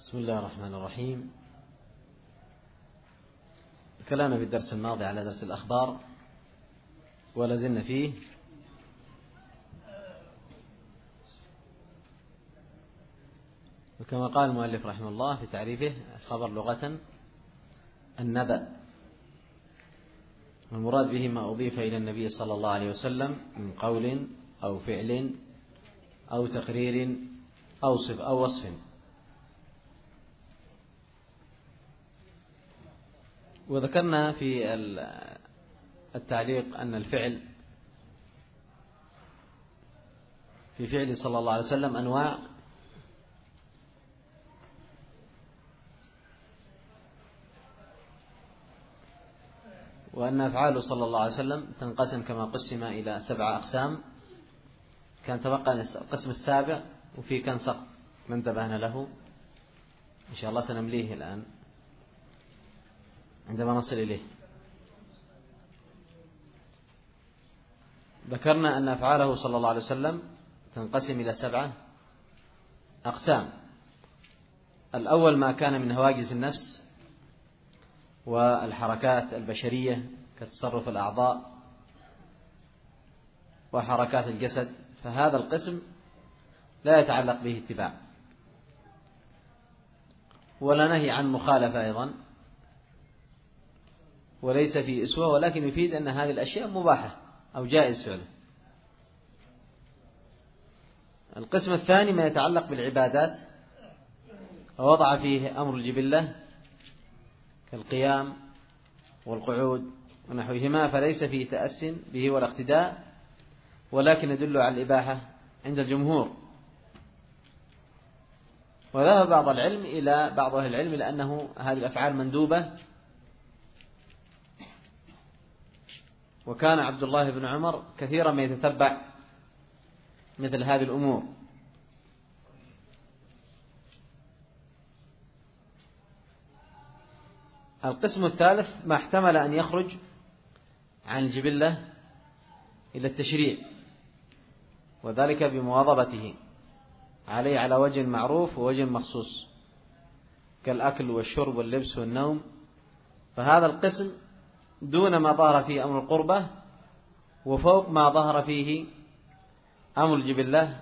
بسم الله الرحمن الرحيم. تكلمنا في الدرس الماضي على درس الأخبار ولازلنا فيه، وكما قال المؤلف رحمه الله في تعريفه: الخبر لغة النبأ، والمراد به ما أضيف إلى النبي صلى الله عليه وسلم من قول أو فعل أو تقرير أو وصف. وذكرنا في التعليق أن الفعل في فعل صلى الله عليه وسلم أنواع، وأن أفعاله صلى الله عليه وسلم تنقسم كما قسم إلى 7 أقسام. كان تبقى القسم السابع وفيه كان سقط ما انتبهنا له، إن شاء الله سنمليه الآن عندما نصل إليه. ذكرنا أن أفعاله صلى الله عليه وسلم تنقسم إلى 7 أقسام. الأول ما كان من هواجس النفس والحركات البشرية كتصرف الأعضاء وحركات الجسد، فهذا القسم لا يتعلق به اتباع ولا نهي عن مخالفة أيضا، وليس فيه إسوة، ولكن يفيد أن هذه الأشياء مباحة أو جائز فعله. القسم الثاني ما يتعلق بالعبادات، ووضع فيه أمر الجبلة كالقيام والقعود ونحوهما، فليس فيه تأس به ولا اقتداء، ولكن يدل على الإباحة عند الجمهور. وذهب بعض أهل العلم إلى أنه هذه الأفعال مندوبة، وكان عبد الله بن عمر كثيرا ما يتتبع مثل هذه الأمور. القسم الثالث ما احتمل أن يخرج عن الجبلة إلى التشريع، وذلك بمواظبته عليه على وجه معروف ووجه مخصوص، كالأكل والشرب واللبس والنوم. فهذا القسم دون ما ظهر فيه أمر القربة، وفوق ما ظهر فيه أمر الجبلة.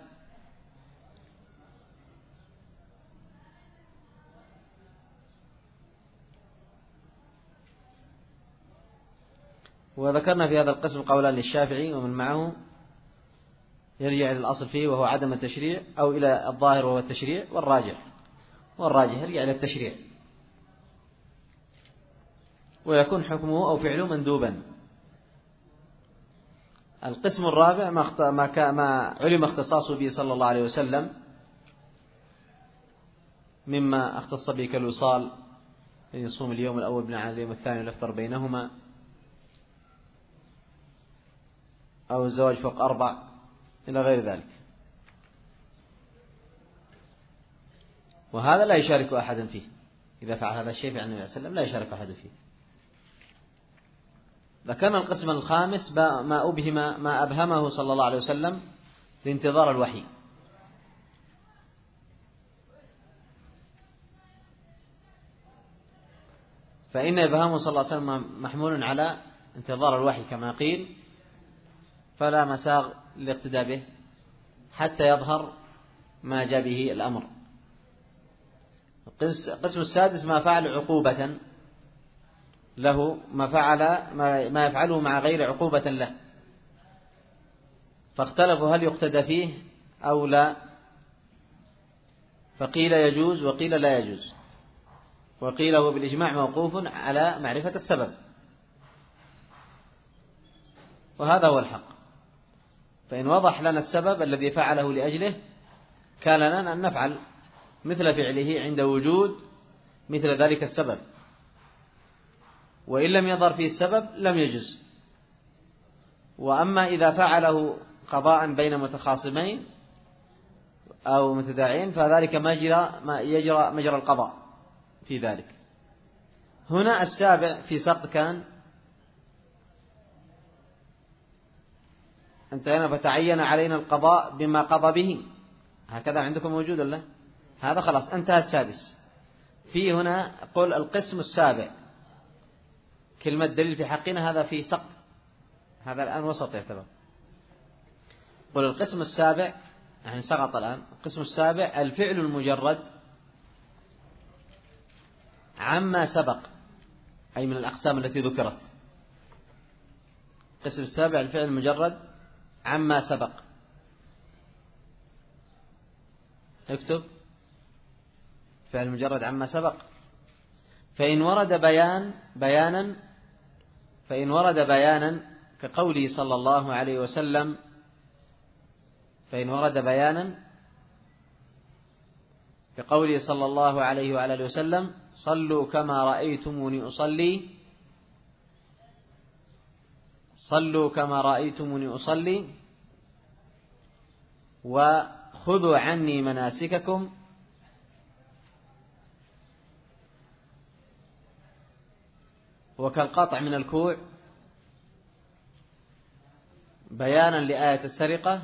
وذكرنا في هذا القسم قولان للشافعي ومن معه، يرجع إلى الأصل فيه وهو عدم التشريع، أو إلى الظاهر وهو التشريع، والراجح يرجع إلى التشريع، ويكون حكمه أو فعله مندوبا. القسم الرابع ما علم اختصاصه به صلى الله عليه وسلم مما اختص به كالوصال، أن يصوم اليوم الأول بناء على اليوم الثاني والإفطار بينهما، أو الزواج فوق 4 إلى غير ذلك. وهذا لا يشارك أحدا فيه، إذا فعل هذا الشيء فعل النبي صلى الله عليه وسلم لا يشارك أحد فيه. ذكرنا القسم الخامس ما أبهمه صلى الله عليه وسلم لانتظار الوحي، فإن إبهامه صلى الله عليه وسلم محمول على انتظار الوحي كما قيل، فلا مساغ للاقتداء به حتى يظهر ما جاء به الأمر. القسم السادس ما فعل عقوبة له، ما يفعله مع غير عقوبة له، فاختلفوا هل يقتدى فيه أو لا، فقيل يجوز وقيل لا يجوز، وقيل هو بالإجماع موقوف على معرفة السبب، وهذا هو الحق. فإن وضح لنا السبب الذي فعله لأجله كان لنا أن نفعل مثل فعله عند وجود مثل ذلك السبب، وإن لم يظهر فيه السبب لم يجز. وأما إذا فعله قضاء بين متخاصمين أو متداعين فذلك يجرى مجرى القضاء في ذلك. هنا السابع في سقط كان انتهينا، فتعين علينا القضاء بما قضى به. هكذا عندكم موجود ولا؟ هذا خلاص انتهى السادس. في هنا قل القسم السابع، كلمة دليل في حقنا هذا في سقط، هذا الآن وسط يعتبر. قل القسم السابع يعني سقط الآن. القسم السابع الفعل المجرد عما سبق، أي من الأقسام التي ذكرت. القسم السابع الفعل المجرد عما سبق. اكتب فعل مجرد عما سبق. فإن ورد بيانا كقوله صلى الله عليه وسلم، فإن ورد بيانا كقوله صلى الله عليه وعلى آله وسلم: صلوا كما رأيتموني أصلي، صلوا كما رأيتموني أصلي، وخذوا عني مناسككم، وكالقطع من الكوع بيانا لآية السرقة،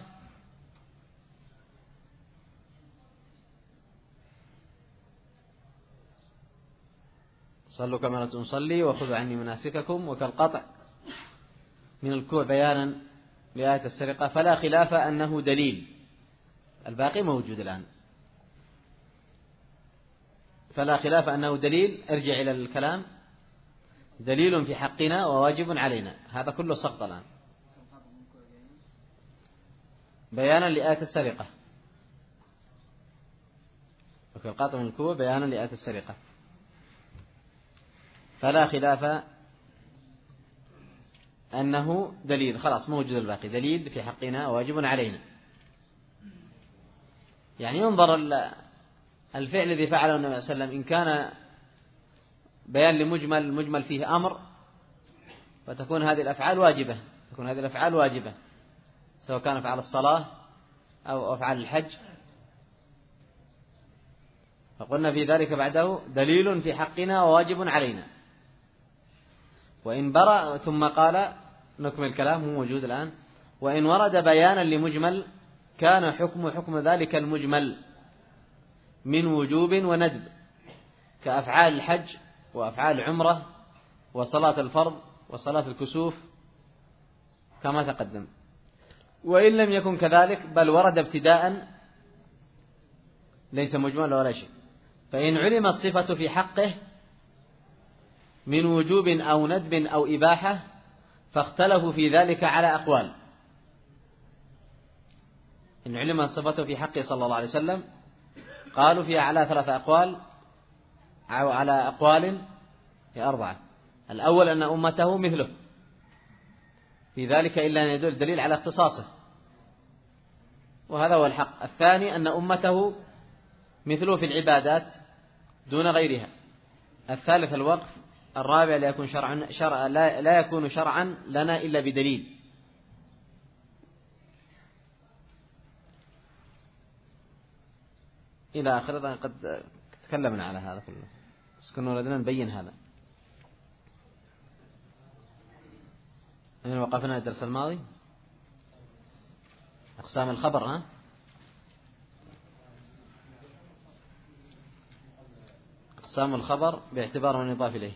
صلوا كما نصلي وخذوا عني مناسككم، وكالقطع من الكوع بيانا لآية السرقة. فلا خلاف أنه دليل. الباقي موجود الآن. فلا خلاف أنه دليل. ارجع إلى الكلام. دليل في حقنا وواجب علينا. هذا كله سقط الآن. بيانا لآية السرقة، وكالقطع من الكوع بيانا لآية السرقة. فلا خلاف أنه دليل. خلاص موجود الباقي. دليل في حقنا واجب علينا. يعني ينظر الفعل الذي فعله النبي صلى الله عليه وسلم، إن كان بيان لمجمل، مجمل فيه أمر، فتكون هذه الأفعال واجبة، تكون هذه الأفعال واجبة، سواء كان أفعال الصلاة أو أفعال الحج. فقلنا في ذلك بعده دليل في حقنا وواجب علينا. وإن برأ، ثم قال نكمل الكلام، هو موجود الآن. وإن ورد بيانا لمجمل كان حكم ذلك المجمل من وجوب وندب، كأفعال الحج وأفعال العمرة وصلاة الفرض وصلاة الكسوف كما تقدم. وإن لم يكن كذلك، بل ورد ابتداء ليس مجمل ولا شيء، فإن علم الصفة في حقه من وجوب أو ندب أو إباحة فاختلفوا في ذلك على أقوال. إن علم الصفة في حقه صلى الله عليه وسلم قالوا فيها على 3 أقوال، أو على أقوال هي 4. الأول أن أمته مثله في ذلك، إلا أن يدل دليل على اختصاصه، وهذا هو الحق. الثاني أن أمته مثله في العبادات دون غيرها. الثالث الوقف. الرابع لا يكون شرعا لنا إلا بدليل. إلى آخره. قد تكلمنا على هذا كله، بس كنا ردنا نبين هذا. أين وقفنا الدرس الماضي؟ أقسام الخبر. ها؟ أقسام الخبر باعتبار من يضاف إليه.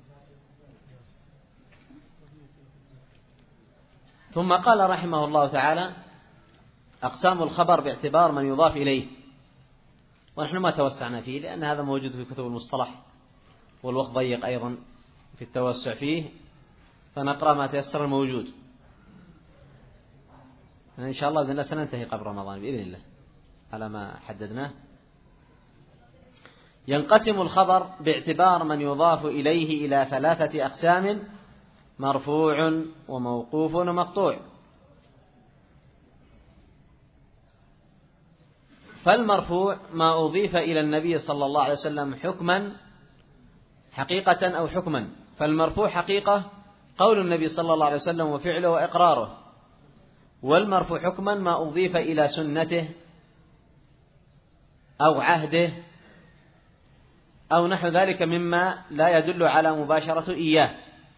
ثم قال رحمه الله تعالى: أقسام الخبر باعتبار من يضاف إليه. ونحن ما توسعنا فيه لأن هذا موجود في كتب المصطلح، والوقت ضيق أيضا في التوسع فيه، فنقرأ ما تيسر الموجود. إن شاء الله بإذن الله سننتهي قبل رمضان بإذن الله على ما حددناه. ينقسم الخبر باعتبار من يضاف إليه إلى 3 أقسام: مرفوع وموقوف ومقطوع. فالمرفوع ما أضيف إلى النبي صلى الله عليه وسلم حكما حقيقة أو حكما. فالمرفوع حقيقة قول النبي صلى الله عليه وسلم وفعله وإقراره. والمرفوع حكما ما أضيف إلى سنته أو عهده أو نحو ذلك مما لا يدل على مباشرة إياه.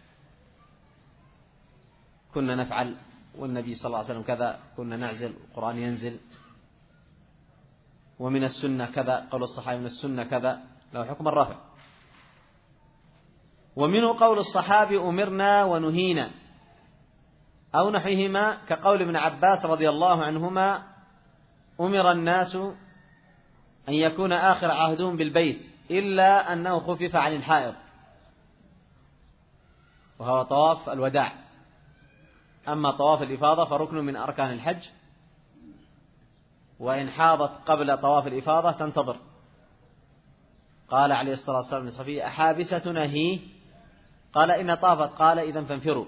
كنا نفعل والنبي صلى الله عليه وسلم كذا، كنا نعزل القرآن ينزل، ومن السنة كذا، قول الصحابة من السنة كذا، له حكم الرفع. ومنه قول الصحابي أمرنا ونهينا أو نحوهما، كقول ابن عباس رضي الله عنهما أمر الناس أن يكون آخر عهدهم بالبيت إلا أنه خفف عن الحائض، وهو طواف الوداع. أما طواف الإفاضة فركن من أركان الحج، وإن حاضت قبل طواف الإفاضة تنتظر. قال عليه الصلاة والسلام لصفية: أحابستنا هي؟ قال: إن طافت. قال: إذن فانفروا.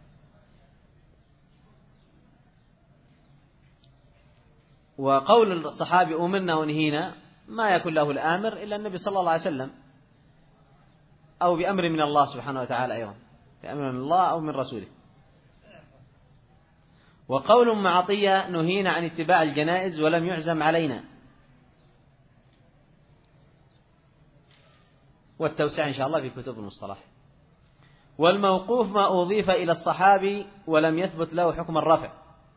وقول الصحابي أمرنا ونهينا ما يكون له الآمر إلا النبي صلى الله عليه وسلم، أو بأمر من الله سبحانه وتعالى، أيضا بأمر من الله أو من رسوله. وقول ام عطية: نهينا عن اتباع الجنائز ولم يعزم علينا. والتوسع إن شاء الله في كتب المصطلح. والموقوف ما أضيف إلى الصحابي ولم يثبت له حكم الرفع.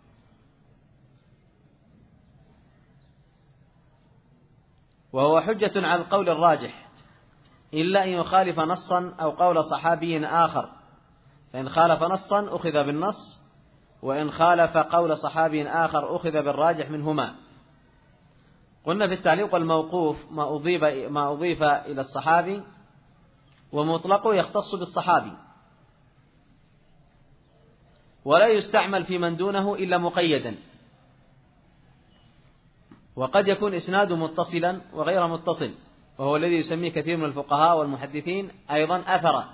وهو حجة على القول الراجح إلا أن يخالف نصا أو قول صحابي آخر، فإن خالف نصا أخذ بالنص، وإن خالف قول صحابي آخر أخذ بالراجح منهما. قلنا في التعليق: الموقوف ما أضيف إلى الصحابي، ومطلقه يختص بالصحابي، ولا يستعمل في من دونه إلا مقيدا. وقد يكون إسناده متصلا وغير متصل، وهو الذي يسميه كثير من الفقهاء والمحدثين أيضا أثرا.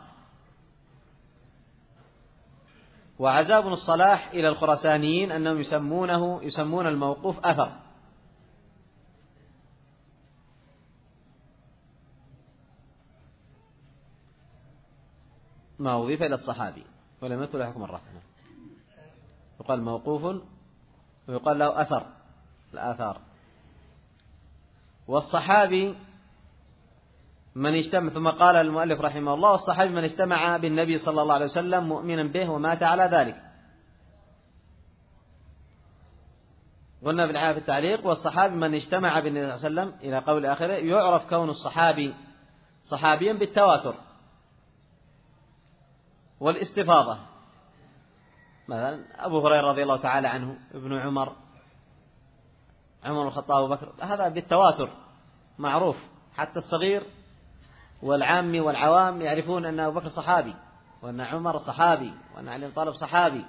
وعزا ابن الصلاح إلى الخراسانيين أنهم يسمون الموقوف أثر. ما أضيف إلى الصحابي ولم يدخل حكم الرفع، يقال موقوف ويقال له أثر، الآثار. والصحابي من اجتمع، ثم قال المؤلف رحمه الله: والصحابي من اجتمع بالنبي صلى الله عليه وسلم مؤمنا به ومات على ذلك. قلنا في الآية في التعليق: والصحابي من اجتمع بالنبي صلى الله عليه وسلم إلى قول آخره. يعرف كون الصحابي صحابيا بالتواتر والاستفاضة. مثلا أبو هريرة رضي الله تعالى عنه، ابن عمر، عمر الخطاب، أبو بكر، هذا بالتواتر معروف. حتى الصغير والعام والعوام يعرفون أن أبو بكر صحابي، وأن عمر صحابي، وأن علي بن طالب صحابي.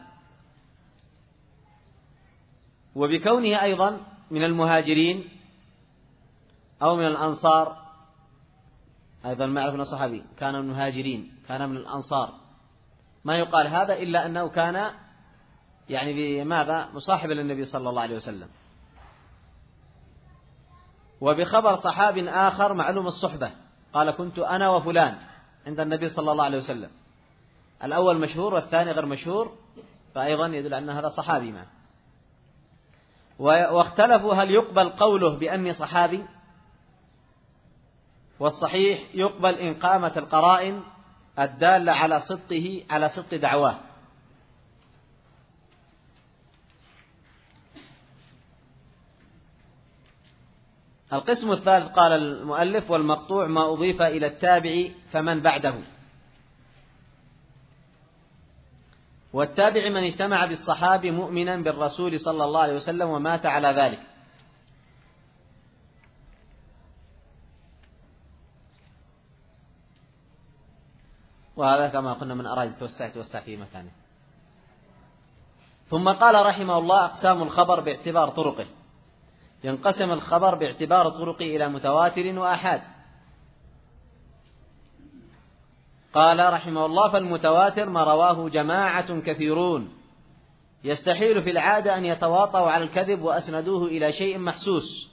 وبكونه أيضا من المهاجرين أو من الأنصار أيضا معروف أنه صحابي. كان من المهاجرين، كان من الأنصار. ما يقال هذا إلا أنه كان يعني بماذا مصاحبا للنبي صلى الله عليه وسلم. وبخبر صحاب آخر معلوم الصحبة، قال: كنت أنا وفلان عند النبي صلى الله عليه وسلم. الأول مشهور والثاني غير مشهور، فأيضا يدل أن هذا صحابي معه. واختلفوا هل يقبل قوله بأني صحابي، والصحيح يقبل إن قامت القرائن الدالة على صدقه، على صدق دعواه. القسم الثالث قال المؤلف: والمقطوع ما أضيف إلى التابع فمن بعده. والتابع من اجتمع بالصحابي مؤمنا بالرسول صلى الله عليه وسلم ومات على ذلك. وهذا كما قلنا من أراد يتوسع في مكانه. ثم قال رحمه الله: أقسام الخبر باعتبار طرقه. ينقسم الخبر باعتبار طرقه إلى متواتر وآحاد. قال رحمه الله: فالمتواتر ما رواه جماعة كثيرون يستحيل في العادة أن يتواطوا على الكذب وأسندوه إلى شيء محسوس.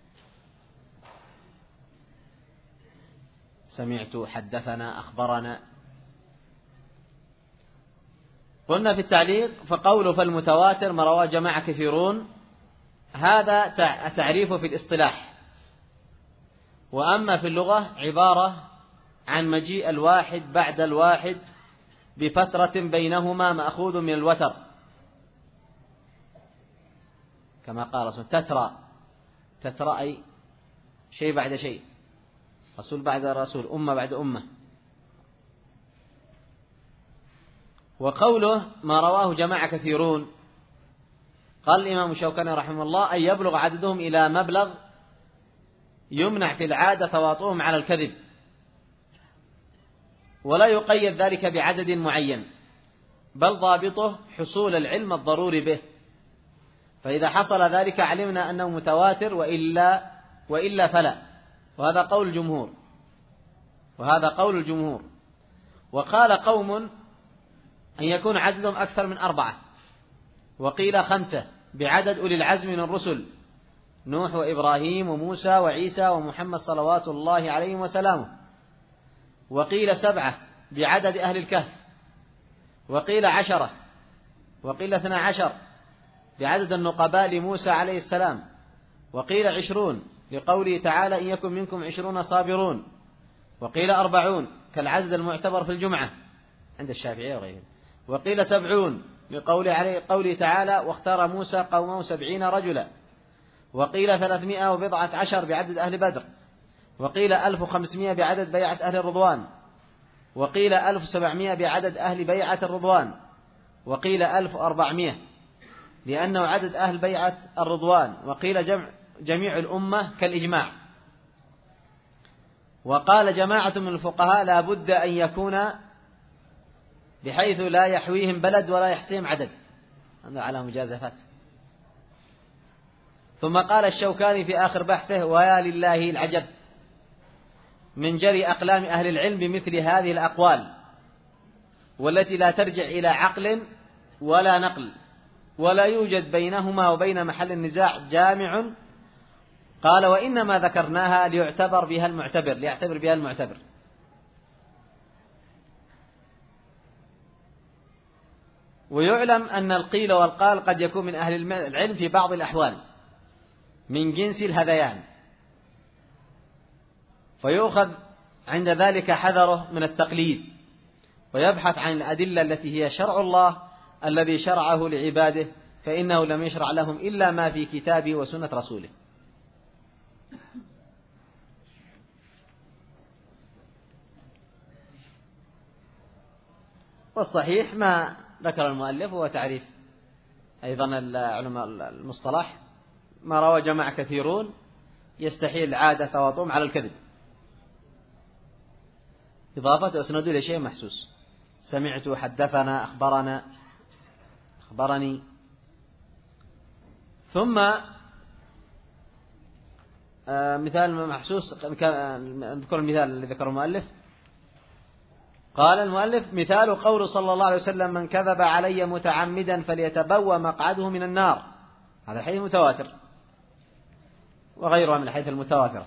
سمعت، حدثنا، أخبرنا. قلنا في التعليق: فقوله فالمتواتر ما رواه جماعة كثيرون، هذا تعريفه في الاصطلاح. وأما في اللغة عبارة عن مجيء الواحد بعد الواحد بفترة بينهما مأخوذ من الوتر، كما قال اسمه تترى، تترى أي شيء بعد شيء. رسول بعد رسول، أمة بعد أمة. وقوله ما رواه جماعة كثيرون، قال الإمام الشوكاني رحمه الله: أن يبلغ عددهم إلى مبلغ يمنع في العادة تواطؤهم على الكذب، ولا يقيد ذلك بعدد معين، بل ضابطه حصول العلم الضروري به، فإذا حصل ذلك علمنا أنه متواتر، وإلا فلا. وهذا قول الجمهور. وقال قوم أن يكون عددهم أكثر من 4، وقيل 5 بعدد أولي العزم من الرسل، نوح وإبراهيم وموسى وعيسى ومحمد صلوات الله عليهم وسلامه، وقيل 7 بعدد أهل الكهف، وقيل 10، وقيل 12 بعدد النقباء لموسى عليه السلام، وقيل 20 لقوله تعالى: إن يكن منكم 20 صابرون، وقيل 40 كالعدد المعتبر في الجمعة عند الشافعية وغيرهم، وقيل 70 قوله تعالى: واختار موسى قومه 70 رجلا، وقيل 310 بعدد أهل بدر، وقيل 1500 بعدد بيعة أهل الرضوان، وقيل 1700 بعدد أهل بيعة الرضوان، وقيل 1400 لأنه عدد أهل بيعة الرضوان، وقيل جميع الأمة كالإجماع. وقال جماعة من الفقهاء: لا بد أن يكون بحيث لا يحويهم بلد ولا يحصيهم عدد، هذا على مجازفات. ثم قال الشوكاني في آخر بحثه: ويا لله العجب من جري أقلام أهل العلم بمثل هذه الأقوال، والتي لا ترجع إلى عقل ولا نقل، ولا يوجد بينهما وبين محل النزاع جامع. قال: وإنما ذكرناها ليعتبر بها المعتبر. ويعلم أن القيل والقال قد يكون من أهل العلم في بعض الأحوال من جنس الهذيان، فيؤخذ عند ذلك حذره من التقليد، ويبحث عن الأدلة التي هي شرع الله الذي شرعه لعباده، فإنه لم يشرع لهم إلا ما في كتابه وسنة رسوله. والصحيح ما ذكر المؤلف هو تعريف أيضا علماء المصطلح: ما روى جماعة كثيرون يستحيل عادة تواطؤهم على الكذب، إضافة أسنده إلى شيء محسوس، سمعت، حدثنا، أخبرني. ثم مثال محسوس، نذكر المثال الذي ذكره المؤلف. قال المؤلف: مثال قول صلى الله عليه وسلم: من كذب علي متعمدا فليتبوأ مقعده من النار. هذا الحديث متواتر، وغيرها من الحديث المتواترة.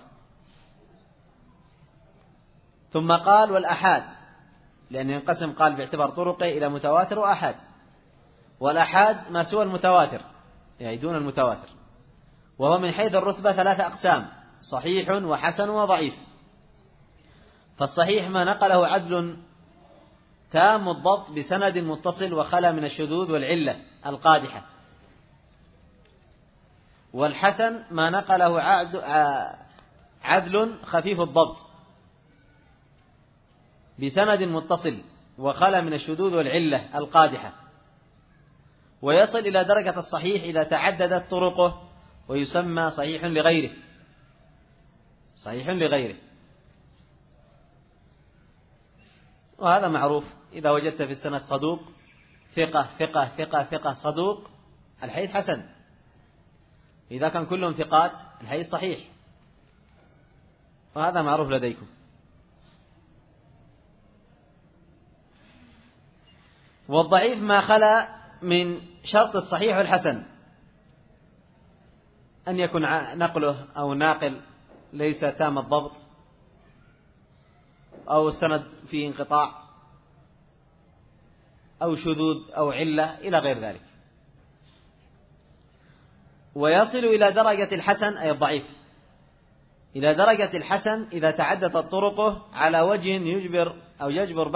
ثم قال: والأحاد، لأنه ينقسم قال باعتبار طرقه إلى متواتر وأحاد، والأحاد ما سوى المتواتر يعني دون المتواتر، وهو من حيث الرتبة 3 أقسام: صحيح وحسن وضعيف. فالصحيح ما نقله عدل تام الضبط بسند متصل وخلا من الشذوذ والعلة القادحة. والحسن ما نقله عدل خفيف الضبط بسند متصل وخلا من الشذوذ والعلة القادحة، ويصل إلى درجة الصحيح إذا تعددت طرقه، ويسمى صحيح لغيره. وهذا معروف، إذا وجدت في السند صدوق ثقة صدوق، الحديث حسن. إذا كان كلهم ثقات الحديث صحيح، وهذا معروف لديكم. والضعيف ما خلا من شرط الصحيح والحسن، أن يكون نقله أو ناقل ليس تام الضبط، أو السند فيه انقطاع، أو شذوذ أو علة إلى غير ذلك. ويصل إلى درجة الحسن أي الضعيف، إلى درجة الحسن إذا تعددت طرقه على وجه يجبر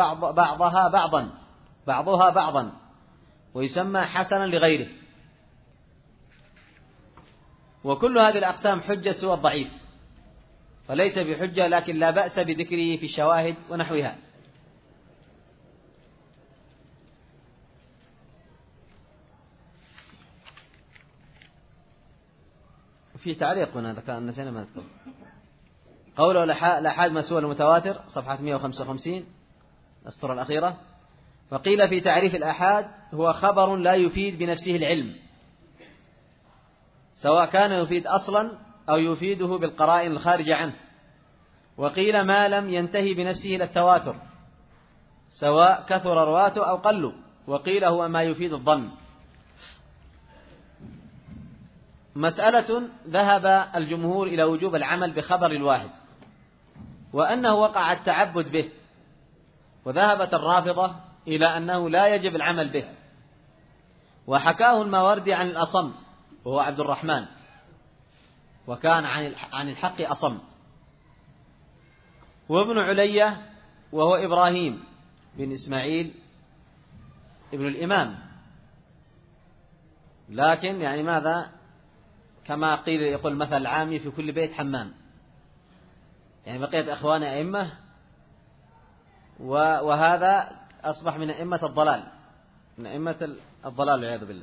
بعضها بعضا، ويسمى حسنا لغيره. وكل هذه الأقسام حجة سوى الضعيف، فليس بحجة، لكن لا بأس بذكره في الشواهد ونحوها. في تعليق هنا ذكر نسينا ما نذكر قوله الآحاد ما سوى المتواتر، صفحة 155 السطر الأخيرة. فقيل في تعريف الآحاد هو خبر لا يفيد بنفسه العلم، سواء كان يفيد أصلا أو يفيده بالقرائن الخارجة عنه. وقيل ما لم ينتهي بنفسه إلى التواتر، سواء كثر رواته أو قلوا. وقيل هو ما يفيد الظن. مسألة ذهب الجمهور إلى وجوب العمل بخبر الواحد، وأنه وقع التعبد به، وذهبت الرافضة إلى أنه لا يجب العمل به. وحكاه الماوردي عن الأصم وهو عبد الرحمن، وكان عن الحق أصم، وابن علية وهو إبراهيم بن إسماعيل ابن الإمام، لكن يعني ماذا كما قيل يقول مثل العامي في كل بيت حمام، يعني بقية أخوان أئمة، وهذا أصبح من أئمة الضلال، من أئمة الضلال والعياذ بالله.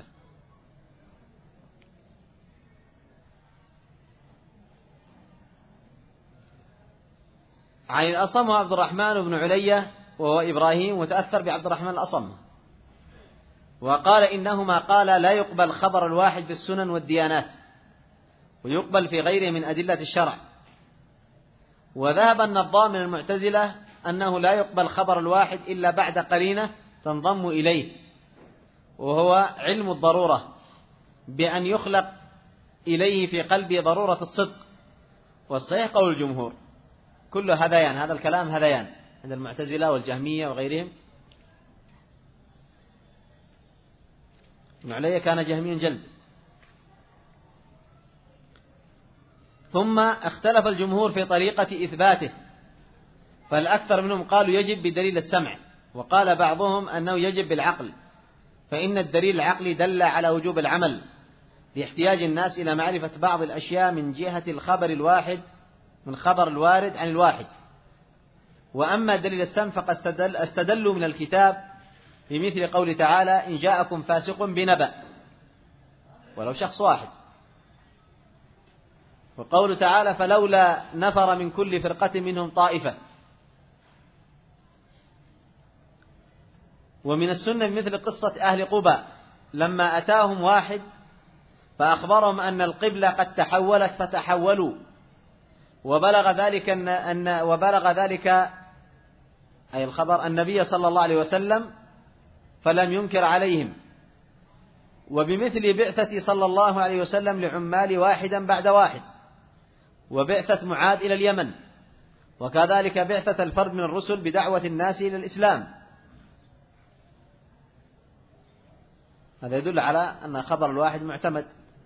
عن الأصم وعبد الرحمن بن علية وهو إبراهيم، وتأثر بعبد الرحمن الأصم، وقال إنهما قال لا يقبل خبر الواحد في السنن والديانات، ويقبل في غيره من أدلة الشرع. وذهب النظام من المعتزلة أنه لا يقبل خبر الواحد إلا بعد قرينة تنضم إليه، وهو علم الضرورة، بأن يخلق إليه في قلبه ضرورة الصدق. والصحيح قول الجمهور كل هذيان، هذا الكلام هذيان عند المعتزلة والجهمية وغيرهم. ابن علية كان جهمي جلد. ثم اختلف الجمهور في طريقة إثباته، فالأكثر منهم قالوا يجب بدليل السمع، وقال بعضهم أنه يجب بالعقل، فإن الدليل العقلي دل على وجوب العمل لاحتياج الناس إلى معرفة بعض الأشياء من جهة الخبر الواحد، من خبر الوارد عن الواحد. وأما دليل السمع فقد استدلوا من الكتاب بمثل قول تعالى إن جاءكم فاسق بنبأ، ولو شخص واحد. وقول تعالى فلولا نفر من كل فرقة منهم طائفة. ومن السنة مثل قصة أهل قبى لما أتاهم واحد فأخبرهم أن القبلة قد تحولت فتحولوا، وبلغ ذلك أي الخبر النبي صلى الله عليه وسلم فلم ينكر عليهم. وبمثل بعثة صلى الله عليه وسلم لعمال واحدا بعد واحد، وبعثة معاذ إلى اليمن، وكذلك بعثة الفرد من الرسل بدعوة الناس إلى الإسلام. هذا يدل على أن خبر الواحد معتمد.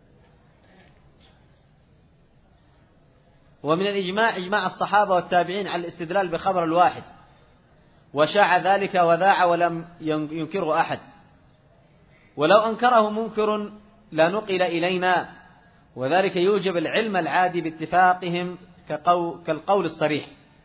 ومن الإجماع إجماع الصحابة والتابعين على الاستدلال بخبر الواحد، وشاع ذلك وذاع ولم ينكره أحد، ولو أنكره منكر لا نقل إلينا، وذلك يوجب العلم العادي باتفاقهم كالقول الصريح.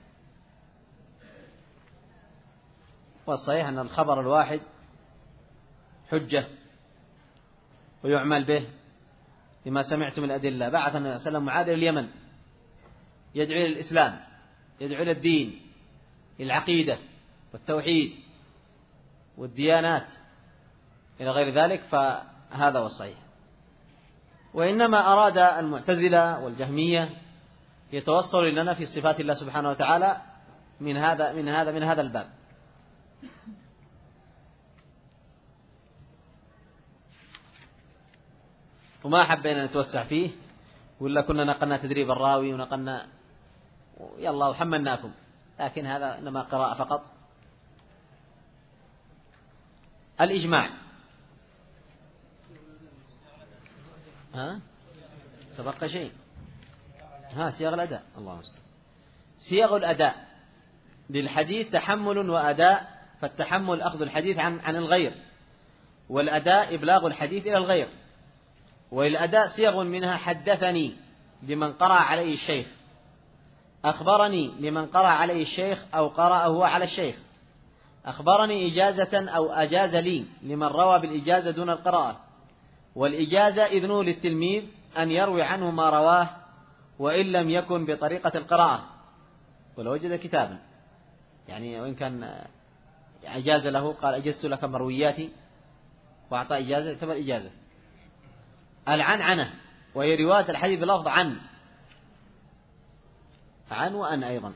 والصحيح أن الخبر الواحد حجة ويعمل به لما سمعت من الأدلة. بعث النبي صلى الله عليه وسلم معاذ إلى اليمن يدعو إلى الإسلام، يدعو إلى الدين، العقيدة والتوحيد والديانات إلى غير ذلك، فهذا هو الصحيح. وإنما أراد المعتزلة والجهمية يتوصلوا لنا في صفات الله سبحانه وتعالى من هذا الباب. وما حبينا نتوسع فيه، ولا كنا نقلنا تدريب الراوي ونقلنا يلا وحملناكم، لكن هذا إنما قراءة فقط. الإجماع تبقى شيء صيغ الأداء. الله المستعان. صيغ الأداء للحديث تحمل وأداء، فالتحمل أخذ الحديث عن الغير، والأداء إبلاغ الحديث إلى الغير. والأداء صيغ منها حدثني لمن قرأ عليه الشيخ، أخبرني لمن قرأ عليه الشيخ أو قرأ هو على الشيخ. أخبرني إجازة أو أجاز لي لمن روى بالإجازة دون القراءة. والإجازة إذنه للتلميذ أن يروي عنه ما رواه وإن لم يكن بطريقة القراءة ولو وجد كتابا، يعني وإن كان أجاز له قال أجزت لك مروياتي وأعطى إجازة تعتبر إجازة. العنعنة وهي رواية الحديث بلفظ عن وأن أيضا.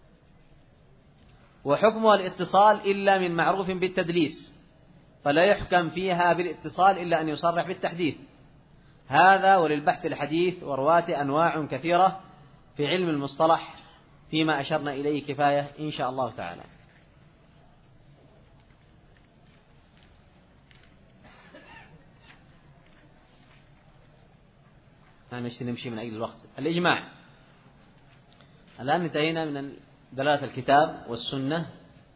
وحكمها الاتصال إلا من معروف بالتدليس، فلا يحكم فيها بالاتصال إلا أن يصرح بالتحديث. هذا وللبحث الحديث ورواته أنواع كثيرة في علم المصطلح، فيما أشرنا إليه كفاية إن شاء الله تعالى. نمشي من أجل الوقت. الإجماع. الآن انتهينا من دلالة الكتاب والسنة،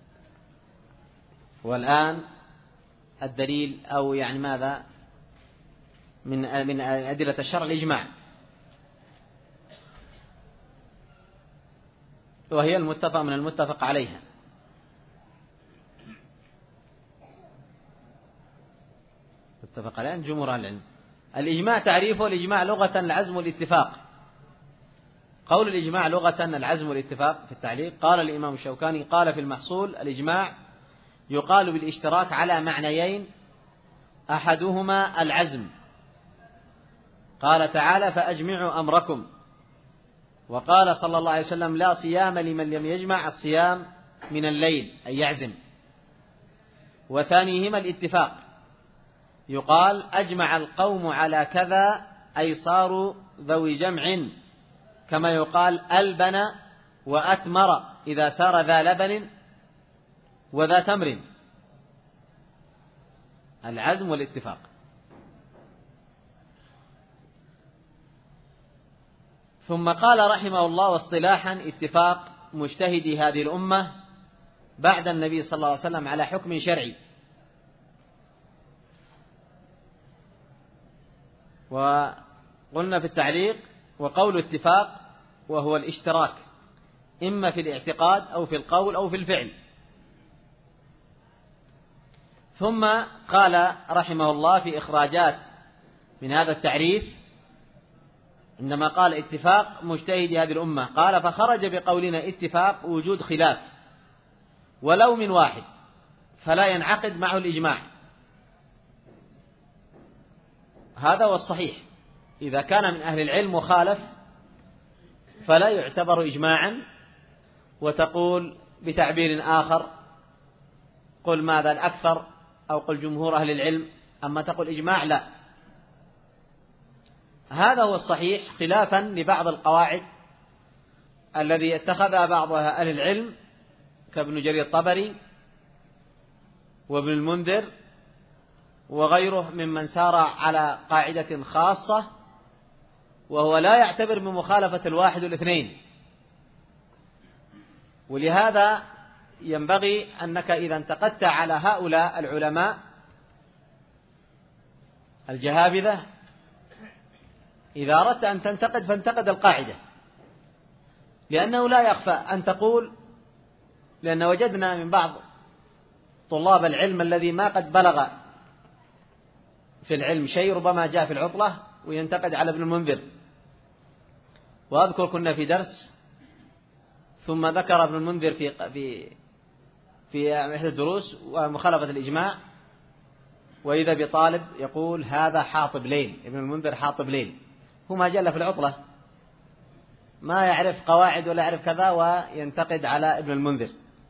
والآن الدليل أو يعني ماذا من أدلة الشرع الإجماع، وهي المتفق عليها. متفق عليها جمهور أهل العلم. الإجماع تعريفه: الإجماع لغة العزم والاتفاق. قول الإجماع لغة العزم والاتفاق. في التعليق قال الإمام الشوكاني قال في المحصول: الإجماع يقال بالاشتراك على معنيين، أحدهما العزم، قال تعالى: فأجمعوا أمركم. وقال صلى الله عليه وسلم: لا صيام لمن لم يجمع الصيام من الليل، أي يعزم. وثانيهما الاتفاق، يقال: أجمع القوم على كذا، أي صاروا ذوي جمع، كما يقال ألبن وأتمر إذا سار ذا لبن وذا تمر. العزم والاتفاق. ثم قال رحمه الله: واصطلاحا اتفاق مجتهدي هذه الأمة بعد النبي صلى الله عليه وسلم على حكم شرعي. وقلنا في التعليق: وقول اتفاق وهو الاشتراك إما في الاعتقاد أو في القول أو في الفعل. ثم قال رحمه الله في إخراجات من هذا التعريف عندما قال اتفاق مجتهد هذه الأمة، قال: فخرج بقولنا اتفاق وجود خلاف ولو من واحد، فلا ينعقد معه الإجماع. هذا هو الصحيح. إذا كان من أهل العلم وخالف فلا يعتبر إجماعا. وتقول بتعبير آخر: قل ماذا الأكثر، أو قل جمهور أهل العلم، أما تقول إجماع لا. هذا هو الصحيح، خلافا لبعض القواعد الذي اتخذها بعض أهل العلم كابن جرير الطبري وابن المنذر وغيره ممن سار على قاعدة خاصة، وهو لا يعتبر بمخالفة الواحد والاثنين. ولهذا ينبغي أنك إذا انتقدت على هؤلاء العلماء الجهابذة، إذا أردت أن تنتقد فانتقد القاعدة، لأنه لا يخفى أن تقول: لأن وجدنا من بعض طلاب العلم الذي ما قد بلغ في العلم شيء ربما جاء في العطلة وينتقد على ابن المنذر. وأذكر كنا في درس ثم ذكر ابن المنذر في إحدى الدروس ومخالفة الإجماع، وإذا بطالب يقول: هذا حاطب ليل، ابن المنذر حاطب ليل، هو ما جاء في العطلة، ما يعرف قواعد ولا يعرف كذا، وينتقد على ابن المنذر.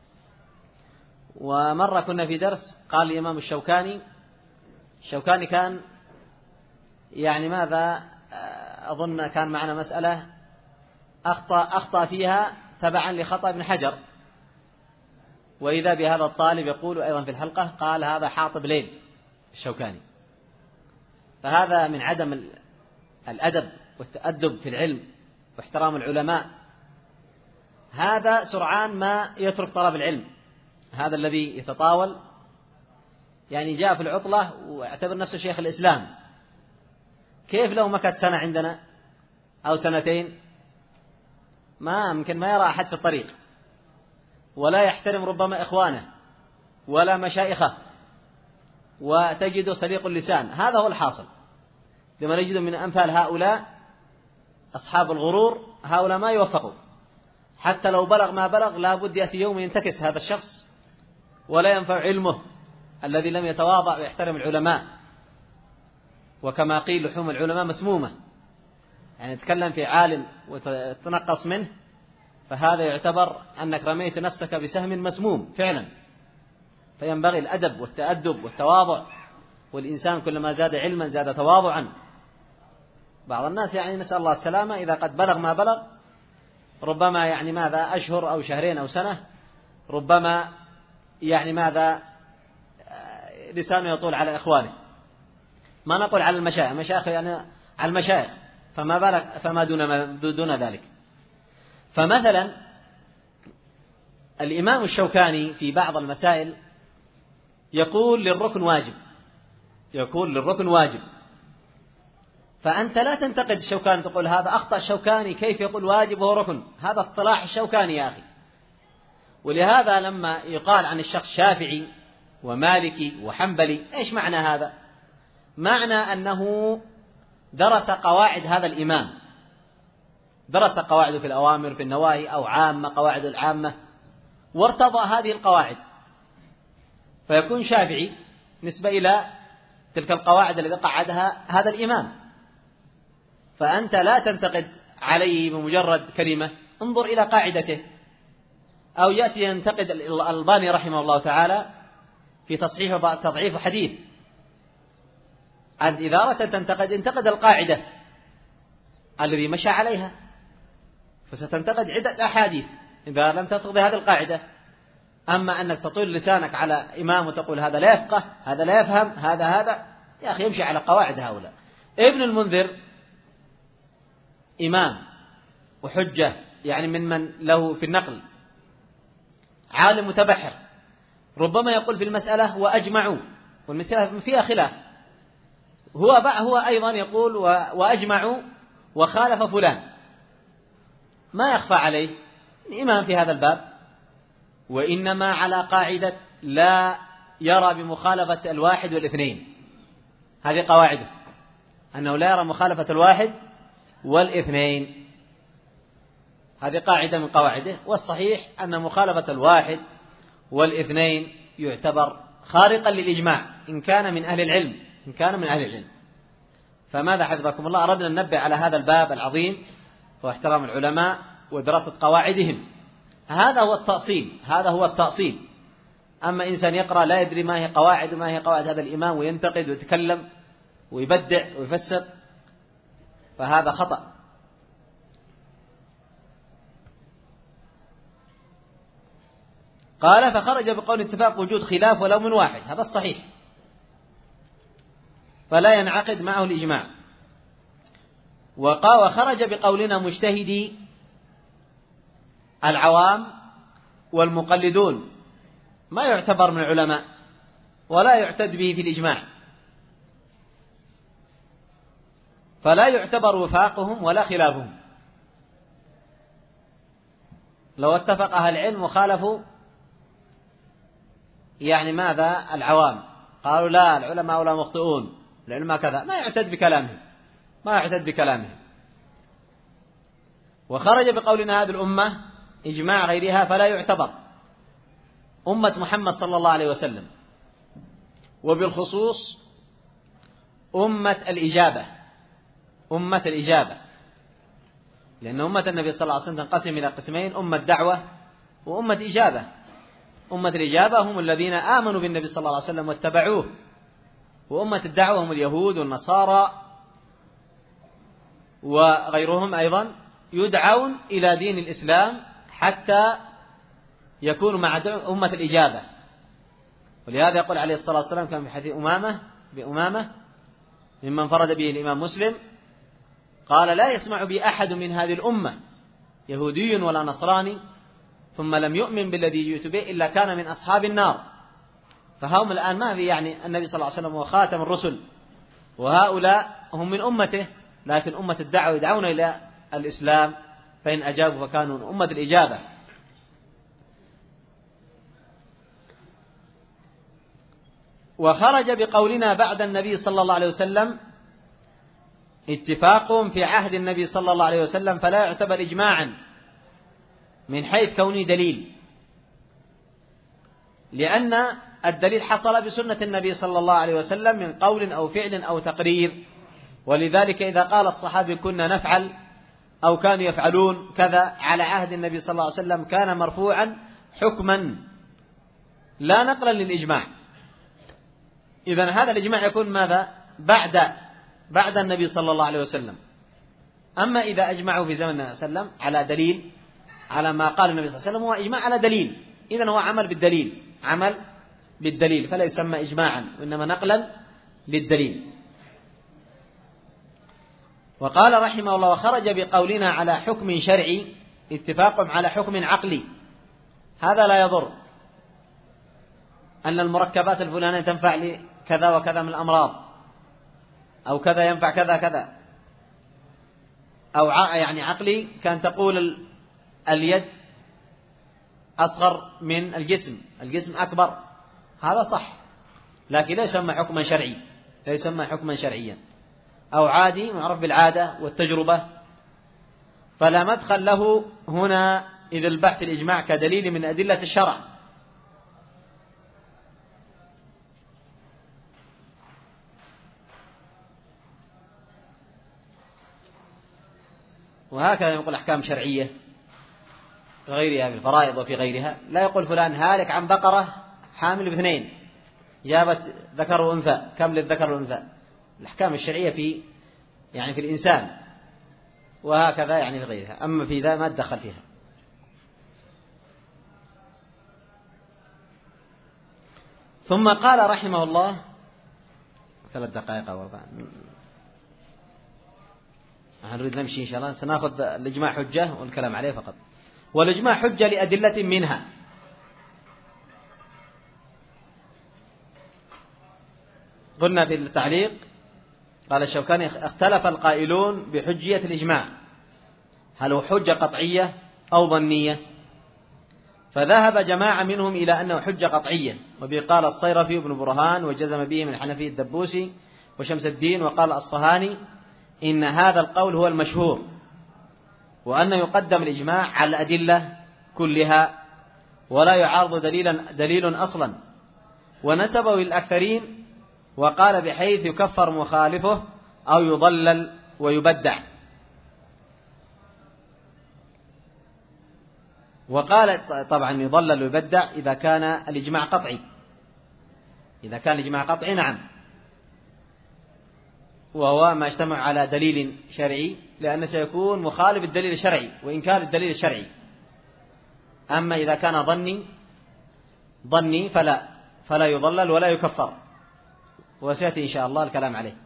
ومرة كنا في درس قال الإمام الشوكاني كان يعني ماذا أظن كان معنا مسألة أخطأ فيها تبعا لخطأ ابن حجر، وإذا بهذا الطالب يقول أيضا في الحلقة قال: هذا حاطب ليل الشوكاني. فهذا من عدم الأدب والتأدب في العلم واحترام العلماء. هذا سرعان ما يترك طلب العلم، هذا الذي يتطاول، يعني جاء في العطلة واعتبر نفسه شيخ الإسلام. كيف لو مكث سنة عندنا أو سنتين ما يمكن ما يرى أحد في الطريق، ولا يحترم ربما إخوانه ولا مشايخه، وتجد سليق اللسان. هذا هو الحاصل لما نجد من أمثال هؤلاء أصحاب الغرور. هؤلاء ما يوفقوا، حتى لو بلغ ما بلغ لا بد يأتي يوم ينتكس هذا الشخص ولا ينفع علمه الذي لم يتواضع ويحترم العلماء. وكما قيل لحوم العلماء مسمومة، يعني تتكلم في عالم وتنقص منه فهذا يعتبر أنك رميت نفسك بسهم مسموم فعلا. فينبغي الأدب والتأدب والتواضع، والإنسان كلما زاد علما زاد تواضعا. بعض الناس يعني نسأل الله السلامة إذا قد بلغ ما بلغ ربما يعني ماذا أشهر أو شهرين أو سنة ربما يعني ماذا لسانه يطول على إخوانه، ما نقول على المشايخ يعني على المشايخ، فما بالك فما دون ذلك. فمثلا الإمام الشوكاني في بعض المسائل يقول للركن واجب، فأنت لا تنتقد الشوكاني تقول هذا أخطأ الشوكاني كيف يقول واجب وهو ركن، هذا اصطلاح الشوكاني يا أخي. ولهذا لما يقال عن الشخص شافعي ومالكي وحنبلي إيش معنى هذا؟ معنى أنه درس قواعد هذا الإمام، درس قواعده في الأوامر في النواهي أو عامة قواعد العامة وارتضى هذه القواعد، فيكون شافعي نسبة إلى تلك القواعد التي قعدها هذا الإمام. فأنت لا تنتقد عليه بمجرد كلمة، انظر إلى قاعدته. أو يأتي ينتقد الألباني رحمه الله تعالى في تصحيح وتضعيف حديث، إذا أردت تنتقد انتقد القاعدة الذي مشى عليها، فستنتقد عدة أحاديث إذا لم تنتقد هذه القاعدة. أما أنك تطول لسانك على إمام وتقول هذا لا يفقه هذا لا يفهم هذا يا أخي يمشي على قواعد هؤلاء. ابن المنذر إمام وحجة، يعني من له في النقل، عالم متبحر، ربما يقول في المسألة وأجمعوا، والمسألة فيها خلاف، هو أيضا يقول وأجمعوا وخالف فلان، ما يخفى عليه إمام في هذا الباب، وإنما على قاعدة لا يرى بمخالفة الواحد والاثنين. هذه قواعده أنه لا يرى مخالفة الواحد والاثنين، هذه قاعدة من قواعده. والصحيح أن مخالفة الواحد والاثنين يعتبر خارقا للإجماع إن كان من أهل العلم. فماذا حفظكم الله أردنا أن ننبه على هذا الباب العظيم واحترام العلماء ودراسة قواعدهم. هذا هو التأصيل. أما إنسان يقرأ لا يدري ما هي قواعد هذا الإمام وينتقد ويتكلم ويبدع ويفسر، فهذا خطأ. قال فخرج بقول اتفاق وجود خلاف ولو من واحد، هذا الصحيح، فلا ينعقد معه الإجماع. وخرج بقولنا مجتهدي العوام والمقلدون، ما يعتبر من العلماء ولا يعتد به في الإجماع، فلا يعتبر وفاقهم ولا خلافهم. لو اتفق أهل العلم وخالفوا يعني ماذا العوام قالوا لا العلماء ولا مخطئون العلماء كذا، ما يعتد بكلامهم. وخرج بقولنا هذه الأمة إجماع غيرها فلا يعتبر، أمة محمد صلى الله عليه وسلم، وبالخصوص أمة الإجابة، لأن أمة النبي صلى الله عليه وسلم تنقسم إلى قسمين: أمة دعوة وأمة إجابة. أمة الإجابة هم الذين آمنوا بالنبي صلى الله عليه وسلم واتبعوه، وأمة الدعوة هم اليهود والنصارى وغيرهم أيضا يدعون إلى دين الإسلام حتى يكونوا مع أمة الإجابة. ولهذا يقول عليه الصلاة والسلام كان في حديث بأمامة ممن فرد به الإمام مسلم قال: لا يسمع بي أحد من هذه الأمة يهودي ولا نصراني ثم لم يؤمن بالذي جئت به إلا كان من أصحاب النار. فهم الآن ما في يعني النبي صلى الله عليه وسلم هو خاتم الرسل، وهؤلاء هم من أمته، لكن أمة الدعوة يدعون إلى الإسلام فإن أجابوا فكانوا من أمة الإجابة. وخرج بقولنا بعد النبي صلى الله عليه وسلم اتفاق في عهد النبي صلى الله عليه وسلم فلا يعتبر إجماعا من حيث كونه دليل، لأن الدليل حصل بسنة النبي صلى الله عليه وسلم من قول أو فعل أو تقرير. ولذلك إذا قال الصحابي كنا نفعل أو كانوا يفعلون كذا على عهد النبي صلى الله عليه وسلم كان مرفوعا حكما لا نقلا للإجماع. إذن هذا الإجماع يكون ماذا؟ بعد النبي صلى الله عليه وسلم. أما إذا أجمعوا في زمن النبي صلى الله عليه وسلم على دليل على ما قال النبي صلى الله عليه وسلم هو إجماع على دليل، إذن هو عمل بالدليل فلا يسمى إجماعا وإنما نقلا للدليل. وقال رحمه الله وخرج بقولنا على حكم شرعي اتفاق على حكم عقلي. هذا لا يضر أن المركبات الفلانية تنفع لكذا وكذا من الأمراض، أو كذا ينفع كذا كذا، أو يعني عقلي كان تقول اليد أصغر من الجسم أكبر، هذا صح، لكن لا يسمى حكما شرعي، لا يسمى حكما شرعيا، أو عادي معرف بالعادة والتجربة، فلا مدخل له هنا إذا البحث الإجماع كدليل من أدلة الشرع. وهكذا يقول أحكام شرعية غيرها في الفرائض وفي غيرها، لا يقول فلان هالك عن بقرة حامل باثنين جابت ذكر وأنثى، كم للذكر والأنثى؟ الأحكام الشرعية في الإنسان، وهكذا في غيرها، أما في ذا ما تدخل فيها. ثم قال رحمه الله 3 دقائق أو 4 نريد نمشي إن شاء الله، سنأخذ الإجماع حجة والكلام عليه فقط. والإجماع حجة لأدلة منها، قلنا في التعليق قال الشوكاني اختلف القائلون بحجية الإجماع، هل هو حجة قطعية أو ظنية؟ فذهب جماعة منهم إلى أنه حجة قطعية، وبه قال الصيرفي وابن برهان وجزم به من الحنفي الدبوسي وشمس الدين، وقال الأصفهاني إن هذا القول هو المشهور، وأنه يقدم الإجماع على الأدلة كلها ولا يعارض دليل أصلا، ونسبه للأكثرين وقال بحيث يكفر مخالفه أو يضلل ويبدع. وقال طبعا يضلل ويبدع إذا كان الإجماع قطعي، إذا كان الإجماع قطعي نعم، وهو ما اجتمع على دليل شرعي، لأنه سيكون مخالف الدليل الشرعي وإنكار الدليل الشرعي. أما إذا كان ظني فلا يضلل ولا يكفر، وسيأتي إن شاء الله الكلام عليه.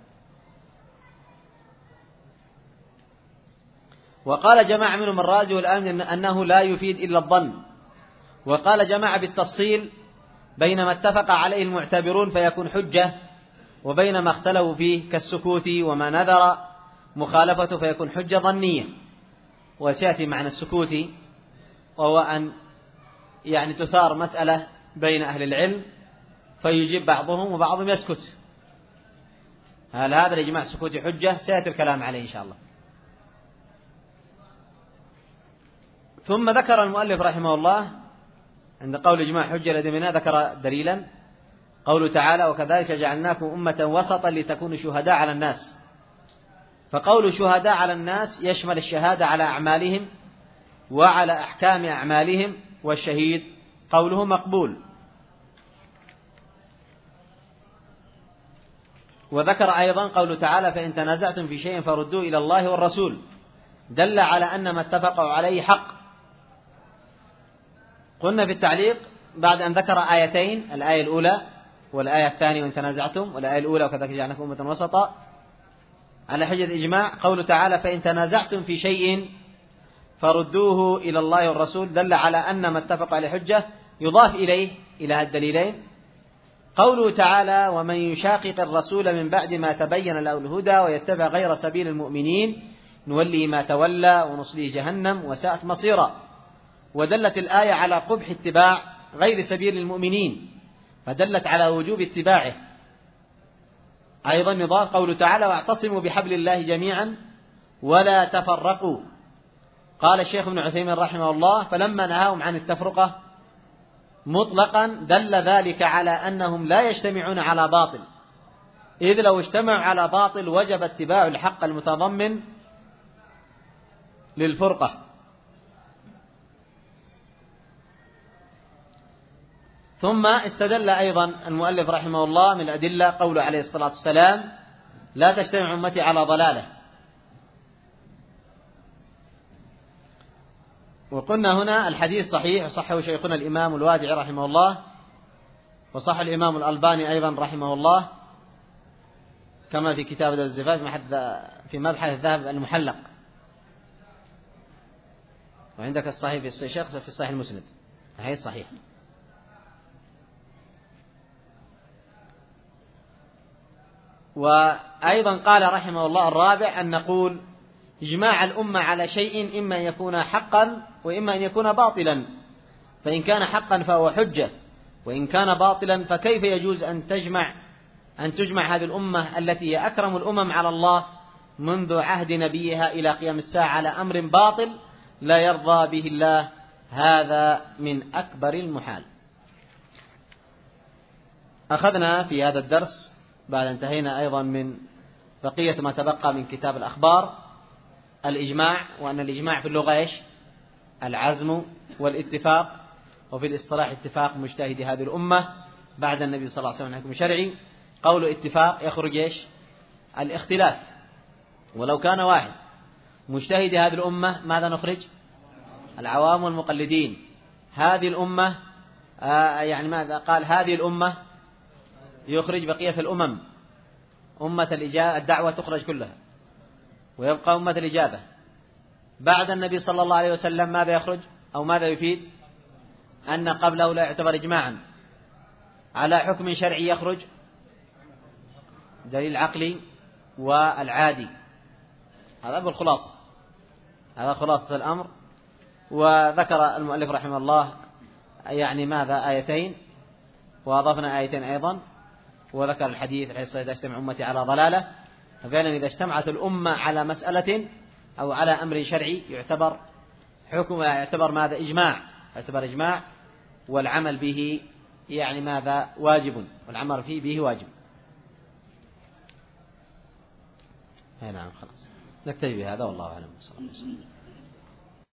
وقال جماعة منهم الرازي والآمن أنه لا يفيد إلا الظن، وقال جماعة بالتفصيل بينما اتفق عليه المعتبرون فيكون حجة، وبينما اختلفوا فيه كالسكوت وما نذر مخالفته فيكون حجة ظنية. وسيأتي معنى السكوت وهو أن تثار مسألة بين أهل العلم فيجيب بعضهم وبعضهم يسكت، هل هذا الإجماع السكوتي حجة؟ سيأتي الكلام عليه إن شاء الله. ثم ذكر المؤلف رحمه الله عند قول إجماع حجة لدينا ذكر دليلا، قوله تعالى وكذلك جعلناكم أمة وسطا لتكونوا شهداء على الناس. فقول شهداء على الناس يشمل الشهادة على أعمالهم وعلى أحكام أعمالهم، والشهيد قوله مقبول. وذكر أيضا قوله تعالى فإن تنازعتم في شيء فردوه إلى الله والرسول، دل على أن ما اتفقوا عليه حق. قلنا في التعليق بعد أن ذكر آيتين، الآية الأولى والآية الثانية وإن تنازعتم، والآية الأولى وكذلك جعلناكم أمة وسطا على حجة الإجماع، قوله تعالى فإن تنازعتم في شيء فردوه إلى الله والرسول، دل على أن ما اتفق عليه حجة، يضاف إليه إلى الدليلين قوله تعالى ومن يشاقق الرسول من بعد ما تبين له الهدى ويتبع غير سبيل المؤمنين نولي ما تولى ونصليه جهنم وساءت مصيرا. ودلت الآية على قبح اتباع غير سبيل المؤمنين، فدلت على وجوب اتباعه. أيضا يضاف قوله تعالى: واعتصموا بحبل الله جميعا ولا تفرقوا. قال الشيخ ابن عثيمين رحمه الله: فلما نهاهم عن التفرقة مطلقا دل ذلك على أنهم لا يجتمعون على باطل، إذ لو اجتمعوا على باطل وجب اتباع الحق المتضمن للفرقة. ثم استدل أيضا المؤلف رحمه الله من الأدلة قوله عليه الصلاة والسلام: لا تجتمع أمتي على ضلالة. وقلنا هنا الحديث صحيح، وصحه شيخنا الإمام الوادعي رحمه الله، وصح الإمام الألباني أيضا رحمه الله، كما في كتاب الزفاف في مبحث الذهب المحلق، وعندك الصحيح في الشيخ في الصحيح المسند، الحديث صحيح. وأيضا قال رحمه الله: الرابع أن نقول إجماع الأمة على شيء إما أن يكون حقا وإما أن يكون باطلا، فإن كان حقا فهو حجة، وإن كان باطلا فكيف يجوز أن تجمع هذه الأمة التي هي أكرم الأمم على الله منذ عهد نبيها إلى قيام الساعة على أمر باطل لا يرضى به الله؟ هذا من أكبر المحال. أخذنا في هذا الدرس بعد انتهينا أيضا من بقية ما تبقى من كتاب الأخبار الإجماع، وأن الإجماع في اللغة إيش؟ العزم والاتفاق، وفي الاصطلاح اتفاق مجتهد هذه الأمة بعد النبي صلى الله عليه وسلم حكم شرعي. قول اتفاق يخرج إيش؟ الاختلاف، ولو كان واحد مجتهد هذه الأمة ماذا نخرج؟ العوام والمقلدين. هذه الأمة يعني ماذا قال؟ هذه الأمة يخرج بقية الأمم. أمة الدعوة تخرج كلها ويبقى أمة الإجابة. بعد النبي صلى الله عليه وسلم ماذا يخرج أو ماذا يفيد؟ أن قبله لا يعتبر إجماعا على حكم شرعي، يخرج دليل عقلي والعادي. هذا بالخلاصة، هذا خلاصة الأمر. وذكر المؤلف رحمه الله يعني ماذا؟ آيتين، وأضفنا آيتين أيضا، وذكر الحديث حيث تجتمع أمتي على ضلالة. ففعلا إذا اجتمعت الأمة على مسألة أو على أمر شرعي يعتبر حكم، يعتبر ماذا؟ إجماع، يعتبر إجماع، والعمل به يعني ماذا؟ واجب، والعمل فيه به واجب. نعم خلاص نكتفي بهذا، والله أعلم. صلى الله عليه وسلم.